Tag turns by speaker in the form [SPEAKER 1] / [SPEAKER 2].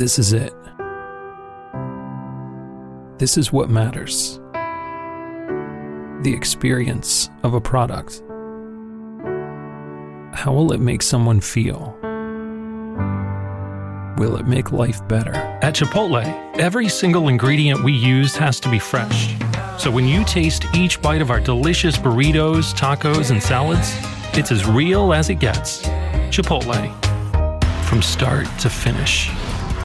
[SPEAKER 1] This is it. This is what matters. The experience of a product. How will it make someone feel? Will it make life better?
[SPEAKER 2] At Chipotle, every single ingredient we used has to be fresh. So when you taste each bite of our delicious burritos, tacos, and salads, it's as real as it gets. Chipotle. From start to finish.